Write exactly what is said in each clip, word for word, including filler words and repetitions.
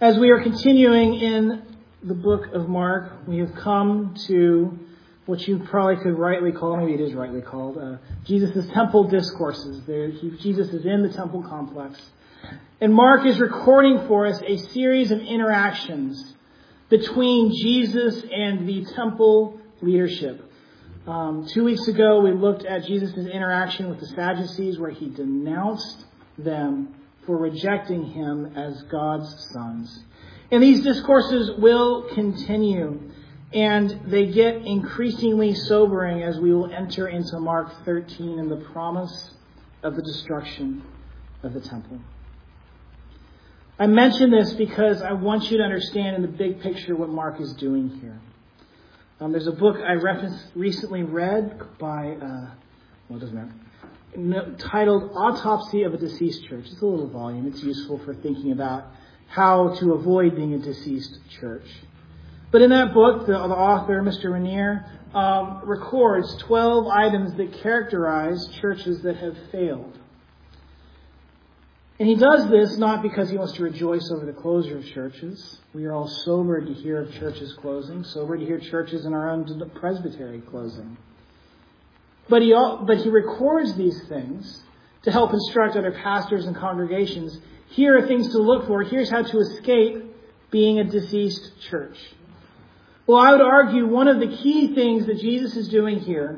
As we are continuing in the book of Mark, we have come to what you probably could rightly call, maybe it is rightly called, uh, Jesus' temple discourses. There, he, Jesus is in the temple complex. And Mark is recording for us a series of interactions between Jesus and the temple leadership. Um, two weeks ago, we looked at Jesus' interaction with the Sadducees, where he denounced them for rejecting him as God's sons. And these discourses will continue, and they get increasingly sobering as we will enter into Mark thirteen and the promise of the destruction of the temple. I mention this because I want you to understand in the big picture what Mark is doing here. Um, there's a book I referenced, recently read by, uh, well, it doesn't matter, no, titled Autopsy of a Deceased Church. It's a little volume. It's useful for thinking about how to avoid being a deceased church. But in that book, the, the author, Mister Rainier, um, records twelve items that characterize churches that have failed. And he does this not because he wants to rejoice over the closure of churches. We are all sobered to hear of churches closing, sobered to hear churches in our own presbytery closing. But he, but he records these things to help instruct other pastors and congregations. Here are things to look for. Here's how to escape being a deceased church. Well, I would argue one of the key things that Jesus is doing here,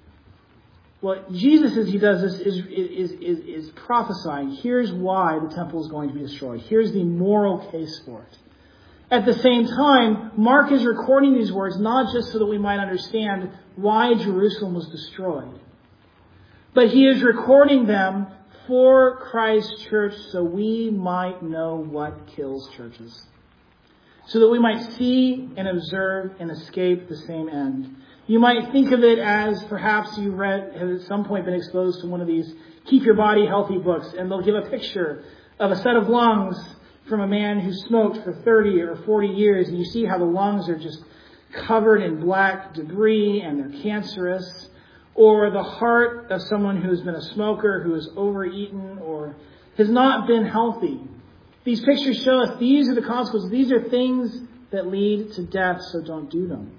what Jesus, as he does this, is, is, is, is prophesying. Here's why the temple is going to be destroyed. Here's the moral case for it. At the same time, Mark is recording these words not just so that we might understand why Jerusalem was destroyed, but he is recording them for Christ's church so we might know what kills churches, so that we might see and observe and escape the same end. You might think of it as perhaps you read, have at some point been exposed to one of these Keep Your Body Healthy books, and they'll give a picture of a set of lungs from a man who smoked for thirty or forty years, and you see how the lungs are just covered in black debris and they're cancerous. Or the heart of someone who's been a smoker, who has overeaten or has not been healthy. These pictures show us these are the consequences. These are things that lead to death, so don't do them.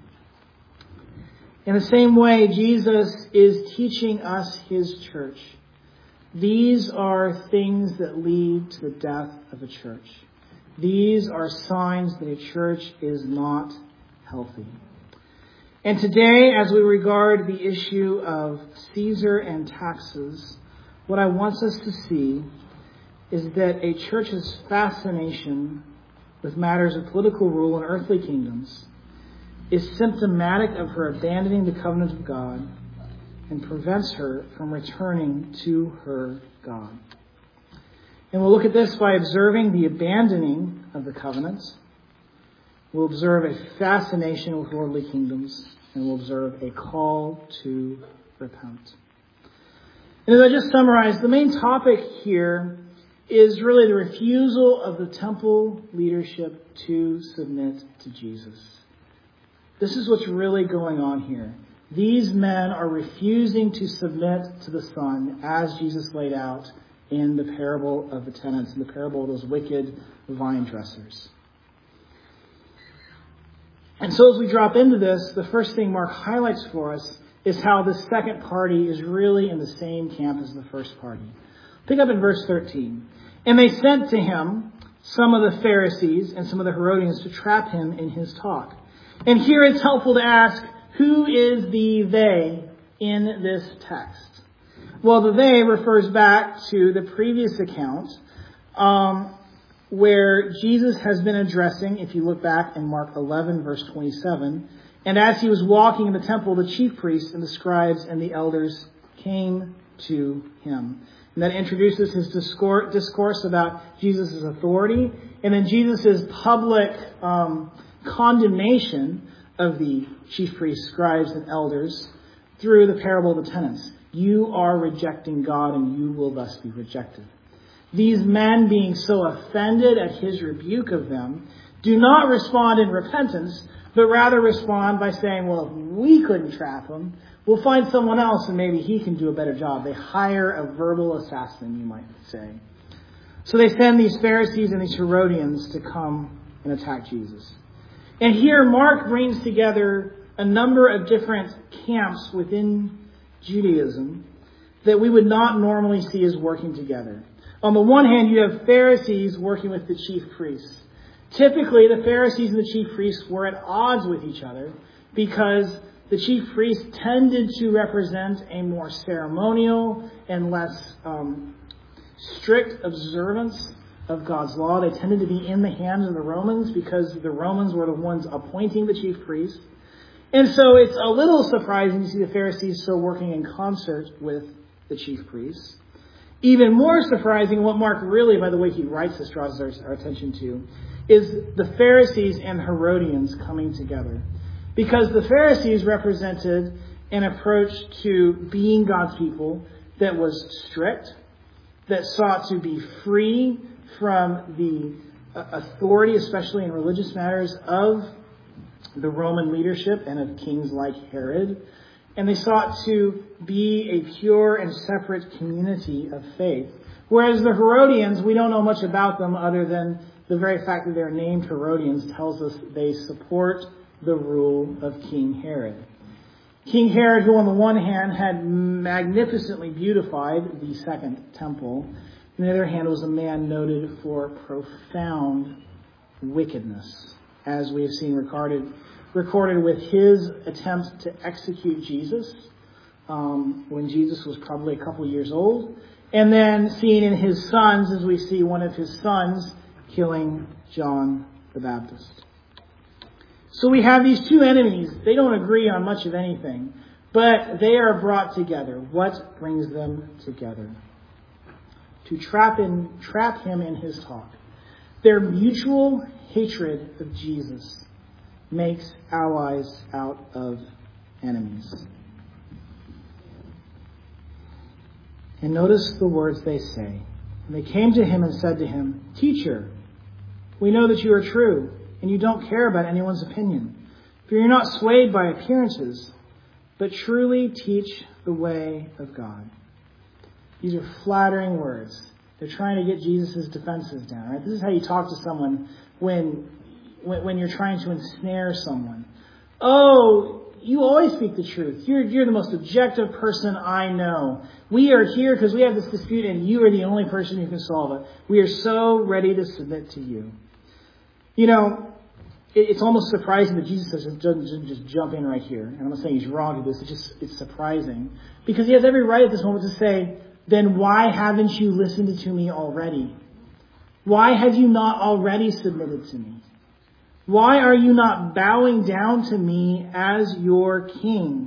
In the same way, Jesus is teaching us his church. These are things that lead to the death of a church. These are signs that a church is not healthy. And today, as we regard the issue of Caesar and taxes, what I want us to see is that a church's fascination with matters of political rule and earthly kingdoms is symptomatic of her abandoning the covenant of God and prevents her from returning to her God. And we'll look at this by observing the abandoning of the covenants. We'll observe a fascination with worldly kingdoms, and we'll observe a call to repent. And as I just summarized, the main topic here is really the refusal of the temple leadership to submit to Jesus. This is what's really going on here. These men are refusing to submit to the Son as Jesus laid out in the parable of the tenants, in the parable of those wicked vine dressers. And so as we drop into this, the first thing Mark highlights for us is how the second party is really in the same camp as the first party. Pick up in verse thirteen. And they sent to him some of the Pharisees and some of the Herodians to trap him in his talk. And here it's helpful to ask, who is the they in this text? Well, the they refers back to the previous account um, where Jesus has been addressing, if you look back in Mark eleven, verse twenty-seven, and as he was walking in the temple, the chief priests and the scribes and the elders came to him. And that introduces his discourse about Jesus' authority, and then Jesus' public um, condemnation of the chief priests, scribes, and elders through the parable of the tenants. You are rejecting God, and you will thus be rejected. These men, being so offended at his rebuke of them, do not respond in repentance, but rather respond by saying, well, if we couldn't trap him, we'll find someone else and maybe he can do a better job. They hire a verbal assassin, you might say. So they send these Pharisees and these Herodians to come and attack Jesus. And here Mark brings together a number of different camps within Judaism that we would not normally see as working together. On the one hand, you have Pharisees working with the chief priests. Typically, the Pharisees and the chief priests were at odds with each other because the chief priests tended to represent a more ceremonial and less um, strict observance of God's law. They tended to be in the hands of the Romans because the Romans were the ones appointing the chief priests. And so it's a little surprising to see the Pharisees still working in concert with the chief priests. Even more surprising, what Mark really, by the way he writes this, draws our, our attention to, is the Pharisees and Herodians coming together. Because the Pharisees represented an approach to being God's people that was strict, that sought to be free from the authority, especially in religious matters, of the Roman leadership and of kings like Herod. And they sought to be a pure and separate community of faith. Whereas the Herodians, we don't know much about them other than the very fact that they're named Herodians tells us they support the rule of King Herod. King Herod, who on the one hand had magnificently beautified the second temple, on the other hand was a man noted for profound wickedness, as we have seen recorded, recorded with his attempt to execute Jesus um, when Jesus was probably a couple years old, and then seen in his sons, as we see one of his sons killing John the Baptist. So we have these two enemies. They don't agree on much of anything, but they are brought together. What brings them together? To trap in, trap him in his talk. Their mutual hatred of Jesus makes allies out of enemies. And notice the words they say. And they came to him and said to him, "Teacher, we know that you are true, and you don't care about anyone's opinion. For you're not swayed by appearances, but truly teach the way of God." These are flattering words. They're trying to get Jesus' defenses down. Right? This is how you talk to someone when, when, when you're trying to ensnare someone. "Oh, you always speak the truth. You're, you're the most objective person I know. We are here because we have this dispute, and you are the only person who can solve it. We are so ready to submit to you." You know, it's almost surprising that Jesus doesn't just jump in right here. And I'm not saying he's wrong to this. It's just, it's surprising. Because he has every right at this moment to say, "Then why haven't you listened to me already? Why have you not already submitted to me? Why are you not bowing down to me as your king?"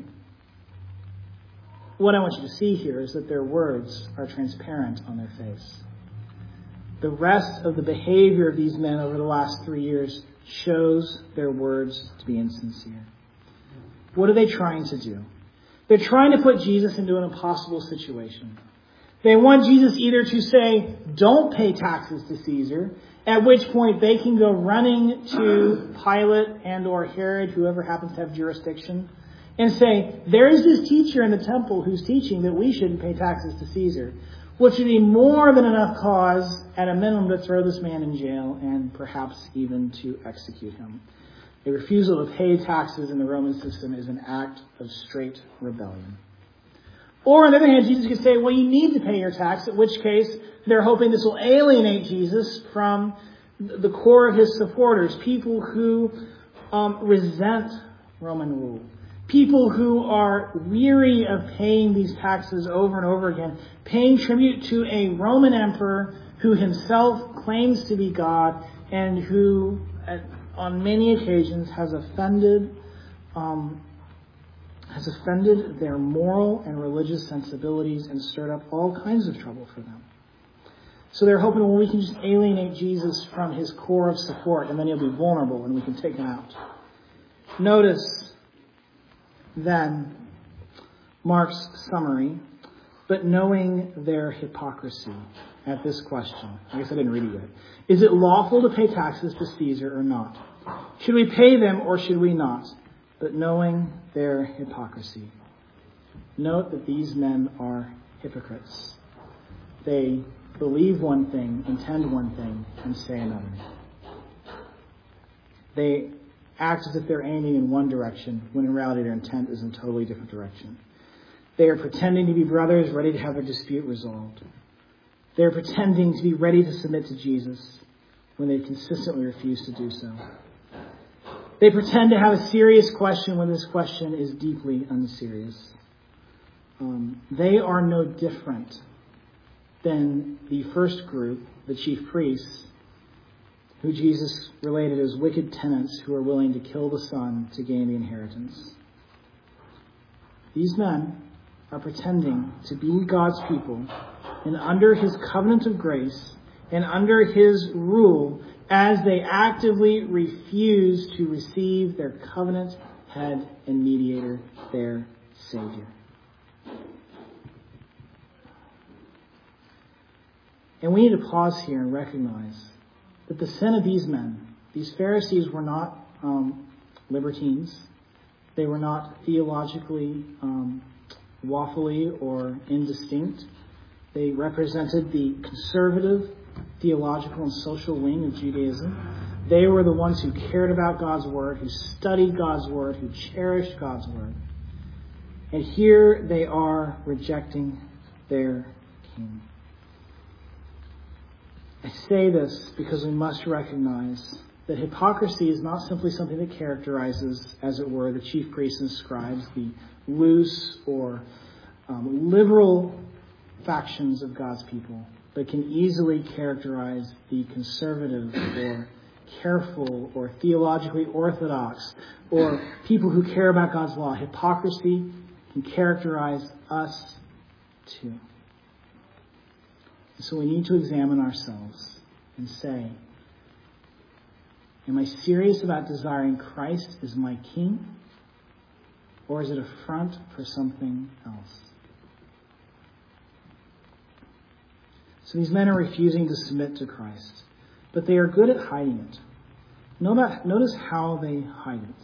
What I want you to see here is that their words are transparent on their face. The rest of the behavior of these men over the last three years shows their words to be insincere. What are they trying to do? They're trying to put Jesus into an impossible situation. They want Jesus either to say, "Don't pay taxes to Caesar," at which point they can go running to Pilate and or Herod, whoever happens to have jurisdiction, and say, "There's this teacher in the temple who's teaching that we shouldn't pay taxes to Caesar," which would be more than enough cause, at a minimum, to throw this man in jail and perhaps even to execute him. A refusal to pay taxes in the Roman system is an act of straight rebellion. Or, on the other hand, Jesus could say, "Well, you need to pay your tax," at which case they're hoping this will alienate Jesus from the core of his supporters, people who um, resent Roman rule. People who are weary of paying these taxes over and over again, paying tribute to a Roman emperor who himself claims to be God and who, on many occasions, has offended, um, has offended their moral and religious sensibilities and stirred up all kinds of trouble for them. So they're hoping, well, we can just alienate Jesus from his core of support, and then he'll be vulnerable, and we can take him out. Notice then Mark's summary, "But knowing their hypocrisy," at this question. I guess I didn't read it yet. "Is it lawful to pay taxes to Caesar or not? Should we pay them or should we not? But knowing their hypocrisy." Note that these men are hypocrites. They believe one thing, intend one thing, and say another. They act as if they're aiming in one direction, when in reality their intent is in a totally different direction. They are pretending to be brothers, ready to have their dispute resolved. They are pretending to be ready to submit to Jesus when they consistently refuse to do so. They pretend to have a serious question when this question is deeply unserious. Um, they are no different than the first group, the chief priests, who Jesus related as wicked tenants who are willing to kill the Son to gain the inheritance. These men are pretending to be God's people, and under his covenant of grace and under his rule, as they actively refuse to receive their covenant head and mediator, their Savior. And we need to pause here and recognize that the sin of these men, these Pharisees, were not um, libertines. They were not theologically um, waffly or indistinct. They represented the conservative, theological, and social wing of Judaism. They were the ones who cared about God's Word, who studied God's Word, who cherished God's Word. And here they are rejecting their King. I say this because we must recognize that hypocrisy is not simply something that characterizes, as it were, the chief priests and scribes, the loose or um, liberal factions of God's people, but can easily characterize the conservative or careful or theologically orthodox or people who care about God's law. Hypocrisy can characterize us too. So we need to examine ourselves and say, am I serious about desiring Christ as my King? Or is it a front for something else? So these men are refusing to submit to Christ, but they are good at hiding it. Notice how they hide it.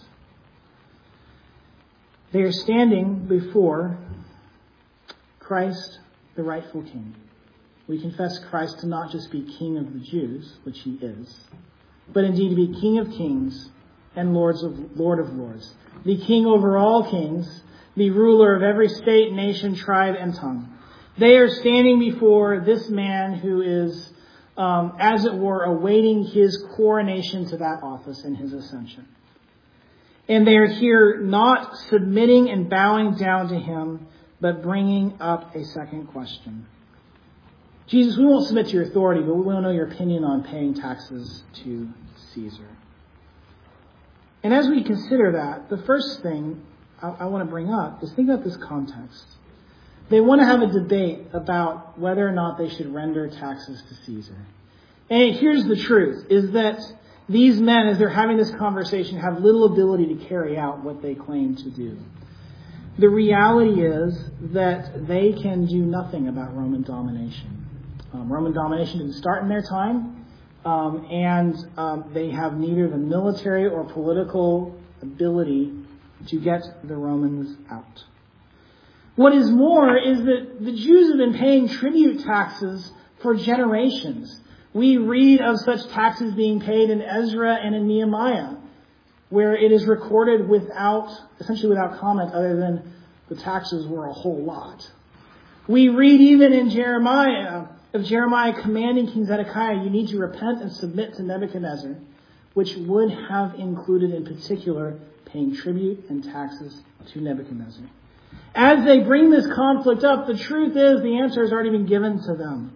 They are standing before Christ, the rightful King. We confess Christ to not just be King of the Jews, which he is, but indeed to be King of kings and Lords of, Lord of lords. The King over all kings, the ruler of every state, nation, tribe, and tongue. They are standing before this man who is, um, as it were, awaiting his coronation to that office and his ascension. And they are here not submitting and bowing down to him, but bringing up a second question. Jesus, we won't submit to your authority, but we want to know your opinion on paying taxes to Caesar. And as we consider that, the first thing I, I want to bring up is think about this context. They want to have a debate about whether or not they should render taxes to Caesar. And here's the truth, is that these men, as they're having this conversation, have little ability to carry out what they claim to do. The reality is that they can do nothing about Roman domination. Um, Roman domination didn't start in their time, um, and um, they have neither the military or political ability to get the Romans out. What is more is that the Jews have been paying tribute taxes for generations. We read of such taxes being paid in Ezra and in Nehemiah, where it is recorded without, essentially without comment, other than the taxes were a whole lot. We read even in Jeremiah of Jeremiah commanding King Zedekiah, you need to repent and submit to Nebuchadnezzar, which would have included in particular paying tribute and taxes to Nebuchadnezzar. As they bring this conflict up, the truth is the answer has already been given to them.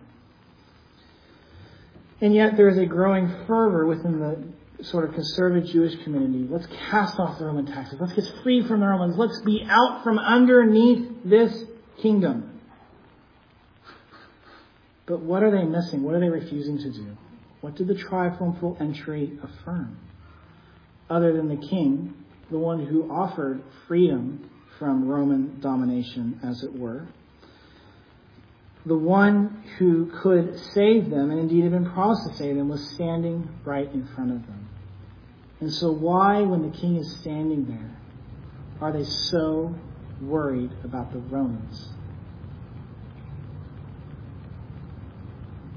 And yet there is a growing fervor within the sort of conservative Jewish community. Let's cast off the Roman taxes. Let's get free from the Romans. Let's be out from underneath this kingdom. But what are they missing? What are they refusing to do? What did the triumphal entry affirm? Other than the king, the one who offered freedom from Roman domination, as it were. The one who could save them, and indeed had been promised to save them, was standing right in front of them. And so why, when the king is standing there, are they so worried about the Romans?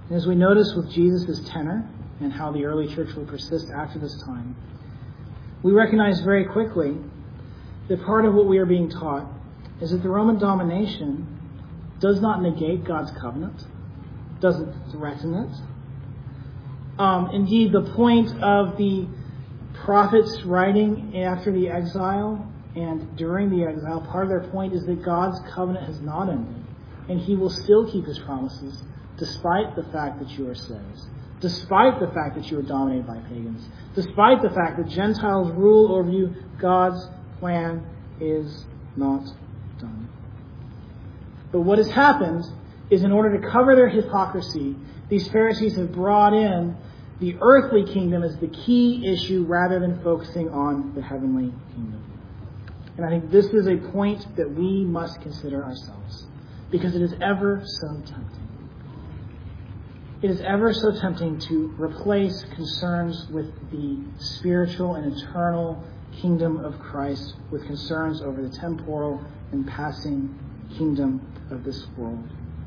And as we notice with Jesus' tenor and how the early church will persist after this time, we recognize very quickly that part of what we are being taught is that the Roman domination does not negate God's covenant, doesn't threaten it. Um, indeed, the point of the prophets writing after the exile and during the exile, part of their point is that God's covenant has not ended, and he will still keep his promises despite the fact that you are slaves, despite the fact that you are dominated by pagans, despite the fact that Gentiles rule over you. God's plan is not done. But what has happened is, in order to cover their hypocrisy, these Pharisees have brought in the earthly kingdom as the key issue rather than focusing on the heavenly kingdom. And I think this is a point that we must consider ourselves, because it is ever so tempting. It is ever so tempting to replace concerns with the spiritual and eternal kingdom of Christ with concerns over the temporal and passing kingdom of this world.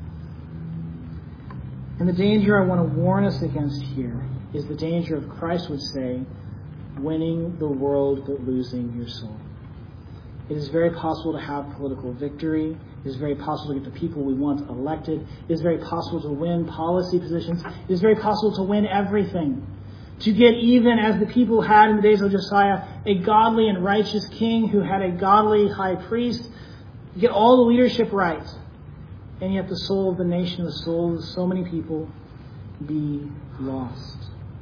And the danger I want to warn us against here is the danger of, Christ would say, winning the world but losing your soul. It is very possible to have political victory. It is very possible to get the people we want elected. It is very possible to win policy positions. It is very possible to win everything. To get even, as the people had in the days of Josiah, a godly and righteous king who had a godly high priest. Get all the leadership right. And yet the soul of the nation, the soul of so many people, be lost.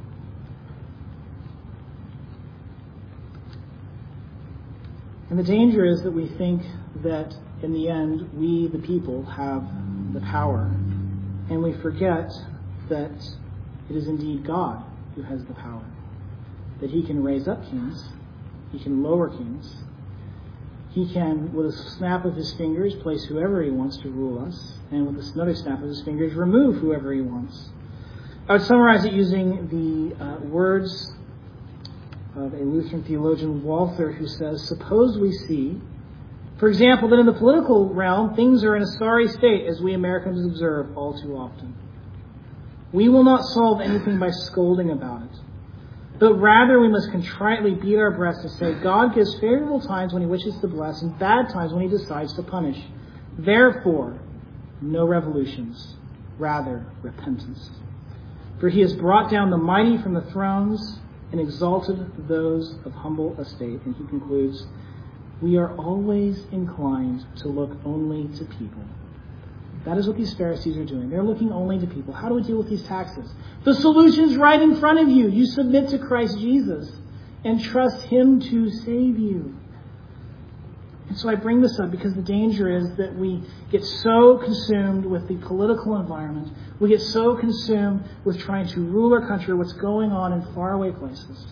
And the danger is that we think that in the end, we, the people, have the power. And we forget that it is indeed God who has the power. That he can raise up kings. He can lower kings. He can, with a snap of his fingers, place whoever he wants to rule us. And with another snap of his fingers, remove whoever he wants. I would summarize it using the uh, words of a Lutheran theologian, Walther, who says, suppose we see, for example, that in the political realm, things are in a sorry state, as we Americans observe all too often. We will not solve anything by scolding about it, but rather we must contritely beat our breasts and say, God gives favorable times when he wishes to bless, and bad times when he decides to punish. Therefore, no revolutions, rather repentance. For he has brought down the mighty from the thrones and exalted those of humble estate. And he concludes, we are always inclined to look only to people. That is what these Pharisees are doing. They're looking only to people. How do we deal with these taxes? The solution's right in front of you. You submit to Christ Jesus and trust him to save you. And so I bring this up because the danger is that we get so consumed with the political environment. We get so consumed with trying to rule our country, what's going on in faraway places,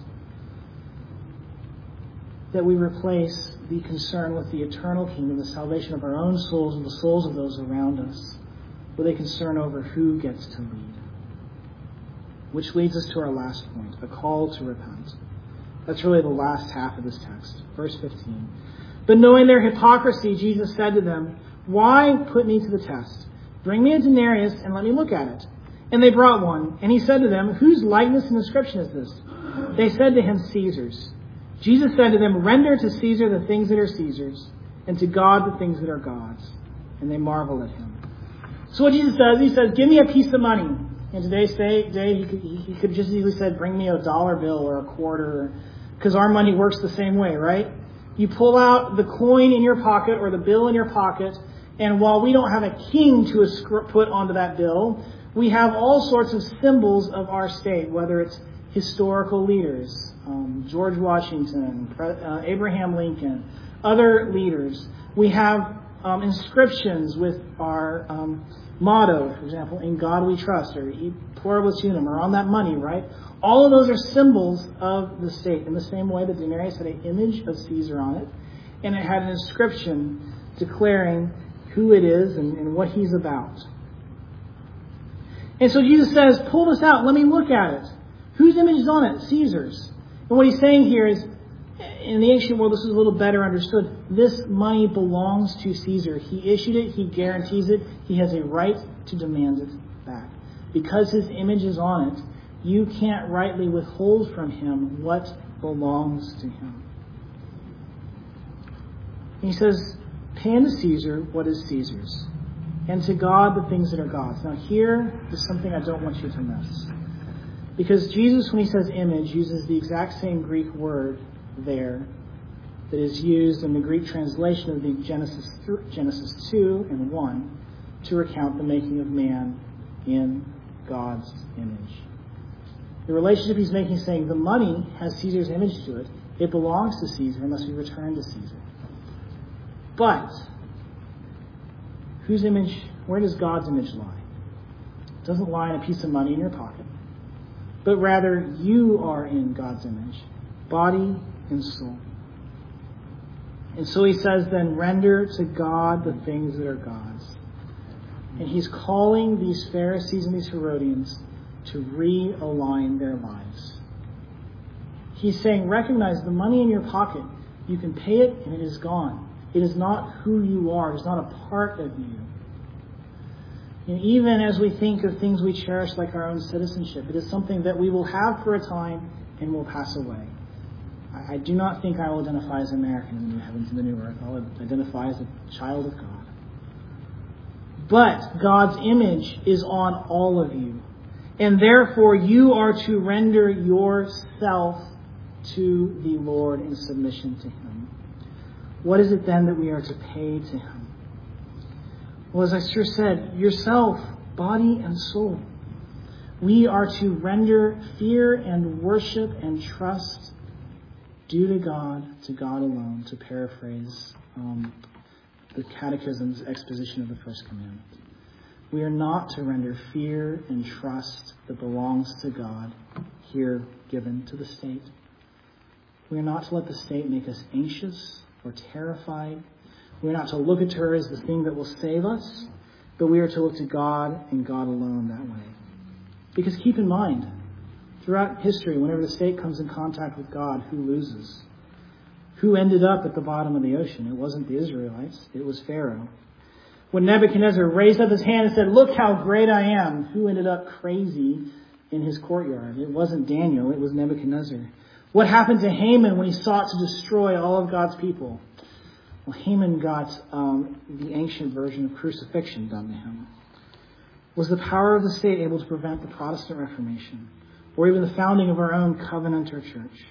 that we replace the concern with the eternal kingdom, the salvation of our own souls and the souls of those around us, with a concern over who gets to lead. Which leads us to our last point, a call to repent. That's really the last half of this text, verse fifteen. But knowing their hypocrisy, Jesus said to them, why put me to the test? Bring me a denarius and let me look at it. And they brought one. And he said to them, whose likeness and inscription is this? They said to him, Caesar's. Jesus said to them, render to Caesar the things that are Caesar's, and to God the things that are God's. And they marveled at him. So what Jesus does, he says, give me a piece of money. In today's day, he could, he could just easily said, bring me a dollar bill or a quarter, because our money works the same way, right? You pull out the coin in your pocket or the bill in your pocket, and while we don't have a king to put onto that bill, we have all sorts of symbols of our state, whether it's historical leaders, um, George Washington, uh, Abraham Lincoln, other leaders. We have um, inscriptions with our um, motto, for example, in God we trust, or E pluribus unum, or on that money, right? All of those are symbols of the state. In the same way, the denarius had an image of Caesar on it, and it had an inscription declaring who it is and, and what he's about. And so Jesus says, pull this out, let me look at it. Whose image is on it? Caesar's. And what he's saying here is, in the ancient world, this is a little better understood. This money belongs to Caesar. He issued it, he guarantees it, he has a right to demand it back. Because his image is on it, you can't rightly withhold from him what belongs to him. He says, pay unto Caesar what is Caesar's, and to God the things that are God's. Now here is something I don't want you to miss. Because Jesus, when he says image, uses the exact same Greek word there that is used in the Greek translation of the Genesis, Genesis two and one to recount the making of man in God's image. The relationship he's making is saying the money has Caesar's image to it. It belongs to Caesar unless we return to Caesar. But whose image, where does God's image lie? It doesn't lie in a piece of money in your pocket, but rather you are in God's image, body and soul. And so he says then, render to God the things that are God's. And he's calling these Pharisees and these Herodians to realign their lives. He's saying, recognize the money in your pocket. You can pay it and it is gone. It is not who you are. It is not a part of you. And even as we think of things we cherish like our own citizenship, it is something that we will have for a time and will pass away. I, I do not think I will identify as American in the new heavens and the new earth. I'll identify as a child of God. But God's image is on all of you. And therefore you are to render yourself to the Lord in submission to him. What is it then that we are to pay to him? Well, as I sure said, yourself, body and soul. We are to render fear and worship and trust due to God, to God alone, to paraphrase um, the Catechism's exposition of the first commandment. We are not to render fear and trust that belongs to God here given to the state. We are not to let the state make us anxious or terrified. We are not to look at her as the thing that will save us, but we are to look to God and God alone that way. Because keep in mind, throughout history, whenever the state comes in contact with God, who loses? Who ended up at the bottom of the ocean? It wasn't the Israelites. It was Pharaoh. When Nebuchadnezzar raised up his hand and said, look how great I am, who ended up crazy in his courtyard? It wasn't Daniel. It was Nebuchadnezzar. What happened to Haman when he sought to destroy all of God's people? Well, Haman got um, the ancient version of crucifixion done to him. Was the power of the state able to prevent the Protestant Reformation? Or even the founding of our own Covenanter Church?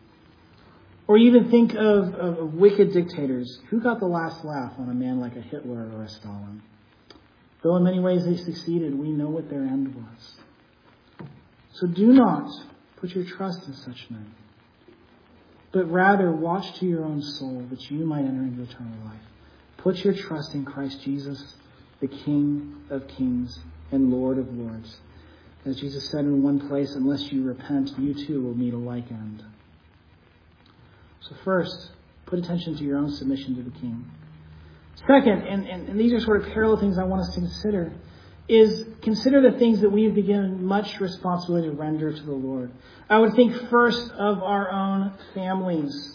Or even think of, of, of wicked dictators. Who got the last laugh on a man like a Hitler or a Stalin? Though in many ways they succeeded, we know what their end was. So do not put your trust in such men, but rather watch to your own soul that you might enter into eternal life. Put your trust in Christ Jesus, the King of kings and Lord of lords. As Jesus said in one place, unless you repent, you too will meet a like end. So first, put attention to your own submission to the King. Second, and, and, and these are sort of parallel things I want us to consider, is consider the things that we have given much responsibility to render to the Lord. I would think first of our own families.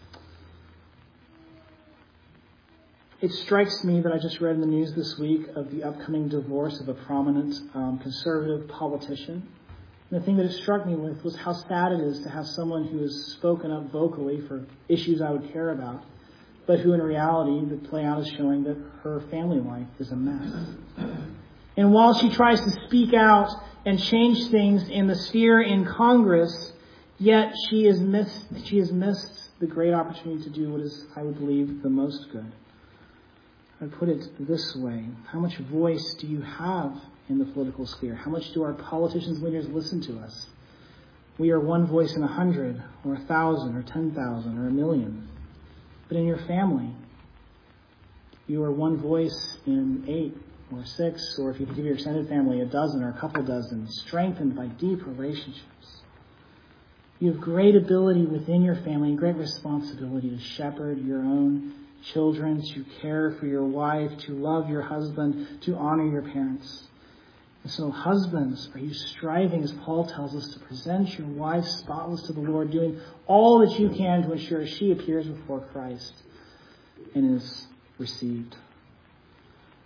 It strikes me that I just read in the news this week of the upcoming divorce of a prominent um, conservative politician. And the thing that it struck me with was how sad it is to have someone who has spoken up vocally for issues I would care about, but who in reality, the play out is showing that her family life is a mess. And while she tries to speak out and change things in the sphere in Congress, yet she has missed, she has missed the great opportunity to do what is, I would believe, the most good. I'd put it this way. How much voice do you have in the political sphere? How much do our politicians and leaders listen to us? We are one voice in a hundred, or a thousand, or ten thousand, or a million. But in your family, you are one voice in eight, or six, or if you give your extended family a dozen or a couple dozen, strengthened by deep relationships. You have great ability within your family and great responsibility to shepherd your own children, to care for your wife, to love your husband, to honor your parents. And so husbands, are you striving, as Paul tells us, to present your wife spotless to the Lord, doing all that you can to ensure she appears before Christ and is received?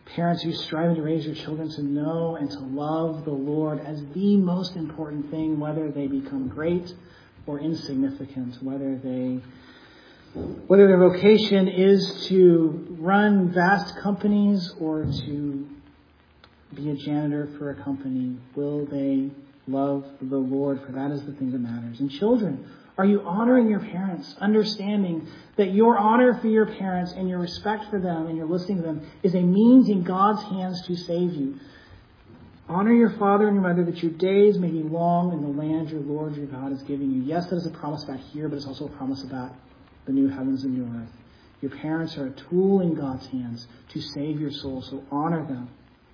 Parents who are striving to raise your children to know and to love the Lord as the most important thing, whether they become great or insignificant, whether they, whether their vocation is to run vast companies or to be a janitor for a company. Will they love the Lord? For that is the thing that matters. And children, are you honoring your parents, understanding that your honor for your parents and your respect for them and your listening to them is a means in God's hands to save you? Honor your father and your mother that your days may be long in the land your Lord your God is giving you. Yes, that is a promise about here, but it's also a promise about the new heavens and new earth. Your parents are a tool in God's hands to save your soul, so honor them.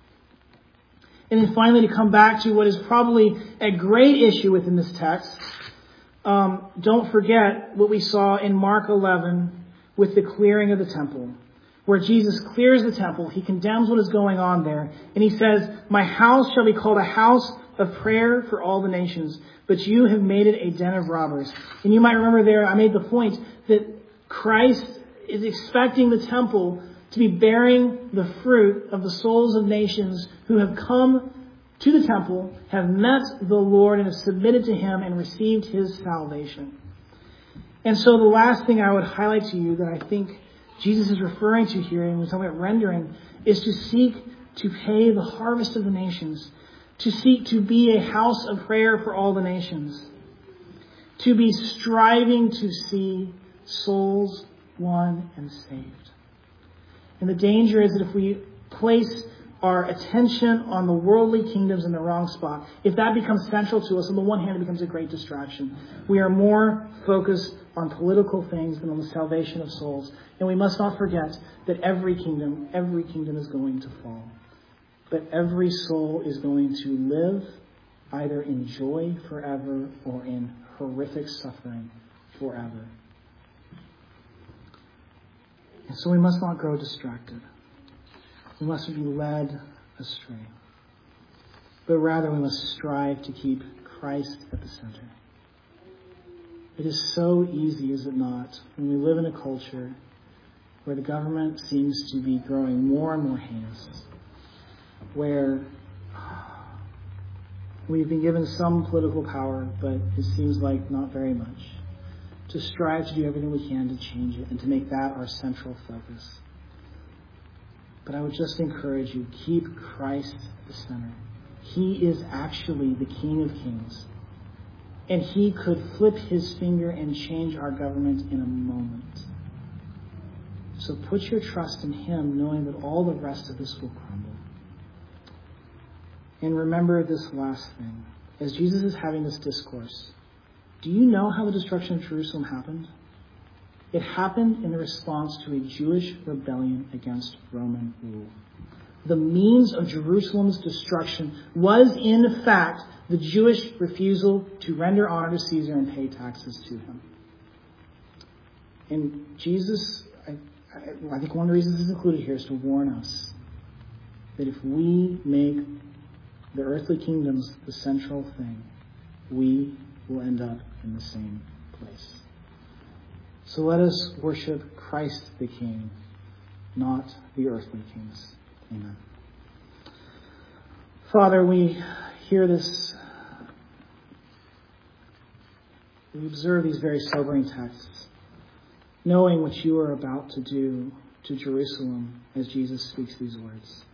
And then finally, to come back to what is probably a great issue within this text, um, don't forget what we saw in Mark eleven with the clearing of the temple, where Jesus clears the temple. He condemns what is going on there, and he says, "My house shall be called a house of prayer for all the nations, but you have made it a den of robbers." And you might remember there, I made the point that Christ is expecting the temple to be bearing the fruit of the souls of nations who have come to the temple, have met the Lord, and have submitted to Him and received His salvation. And so the last thing I would highlight to you that I think Jesus is referring to here, and we're talking about rendering, is to seek to pay the harvest of the nations, to seek to be a house of prayer for all the nations, to be striving to see souls won and saved. And the danger is that if we place our attention on the worldly kingdoms in the wrong spot, if that becomes central to us, on the one hand, it becomes a great distraction. We are more focused on political things than on the salvation of souls. And we must not forget that every kingdom, every kingdom is going to fall. But every soul is going to live either in joy forever or in horrific suffering forever. And so we must not grow distracted. We must be led astray. But rather we must strive to keep Christ at the center. It is so easy, is it not, when we live in a culture where the government seems to be growing more and more heinous, where we've been given some political power, but it seems like not very much, to strive to do everything we can to change it and to make that our central focus. But I would just encourage you, keep Christ at the center. He is actually the King of Kings. And He could flip His finger and change our government in a moment. So put your trust in Him, knowing that all the rest of this will crumble. And remember this last thing. As Jesus is having this discourse, do you know how the destruction of Jerusalem happened? It happened in response to a Jewish rebellion against Roman rule. The means of Jerusalem's destruction was, in fact, the Jewish refusal to render honor to Caesar and pay taxes to him. And Jesus, I, I, I think one of the reasons it's included here is to warn us that if we make the earthly kingdoms the central thing, we will end up in the same place. So let us worship Christ the King, not the earthly kings. Amen. Father, we hear this, we observe these very sobering texts, knowing what you are about to do to Jerusalem as Jesus speaks these words.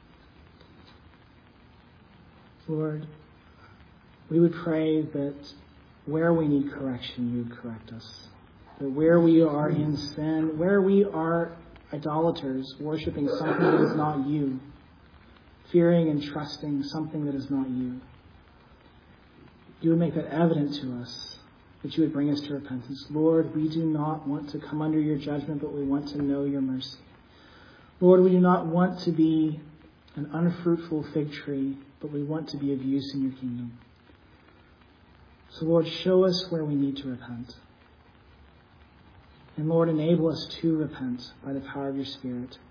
Lord, we would pray that where we need correction, you would correct us. That where we are in sin, where we are idolaters, worshiping something that is not you, fearing and trusting something that is not you, you would make that evident to us, that you would bring us to repentance. Lord, we do not want to come under your judgment, but we want to know your mercy. Lord, we do not want to be an unfruitful fig tree, but we want to be of use in your kingdom. So Lord, show us where we need to repent. And Lord, enable us to repent by the power of your Spirit.